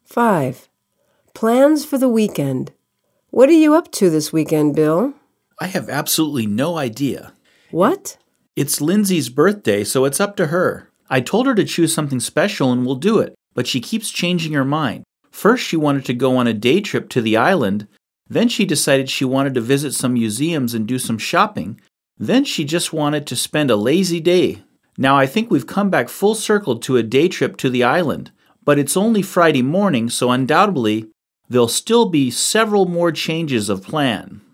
5. Plans for the weekend. What are you up to this weekend, Bill? I have absolutely no idea. What? It's Lindsay's birthday, so it's up to her. I told her to choose something special and we'll do it, but she keeps changing her mind. First, she wanted to go on a day trip to the island. Then she decided she wanted to visit some museums and do some shopping. Then she just wanted to spend a lazy day. Now I think we've come back full circle to a day trip to the island, but it's only Friday morning, so undoubtedly there'll still be several more changes of plan.